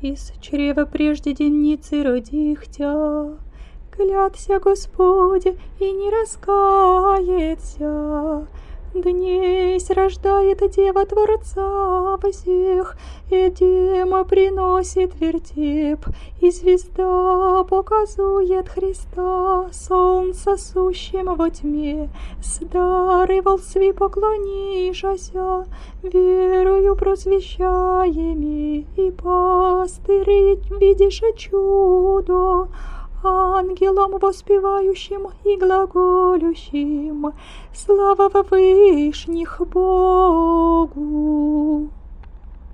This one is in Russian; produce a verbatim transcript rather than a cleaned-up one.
Из чрева прежде денницы родих Тя, клятся Господи и не раскается. Днесь рождает Дева Творца всех, и Дема приносит вертеп, и звезда показует Христа, солнце сущим во тьме. С волцви поклонишася, верою просвещаеми, и пастырь видишь чудо, ангелом воспевающим и глаголющим: слава во вышних Богу.